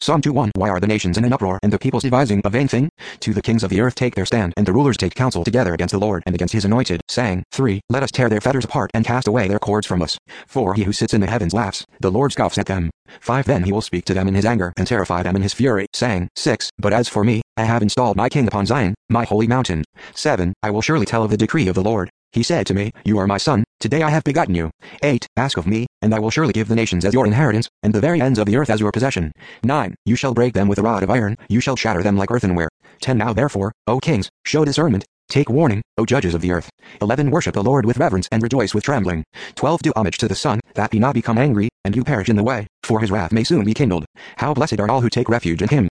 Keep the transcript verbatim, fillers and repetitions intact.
Psalm two one. Why are the nations in an uproar, and the peoples devising a vain thing? To the kings of the earth take their stand, and the rulers take counsel together against the Lord and against his anointed, saying, three. Let us tear their fetters apart and cast away their cords from us. four. He who sits in the heavens laughs, the Lord scoffs at them. five. Then he will speak to them in his anger and terrify them in his fury, saying, six. But as for me, I have installed my king upon Zion, my holy mountain. seven. I will surely tell of the decree of the Lord. He said to me, You are my son, today I have begotten you. eight. Ask of me, and I will surely give the nations as your inheritance, and the very ends of the earth as your possession. nine. You shall break them with a rod of iron, you shall shatter them like earthenware. ten. Now therefore, O kings, show discernment, take warning, O judges of the earth. eleven. Worship the Lord with reverence and rejoice with trembling. twelve. Do homage to the Son, that he not become angry, and you perish in the way, for his wrath may soon be kindled. How blessed are all who take refuge in him.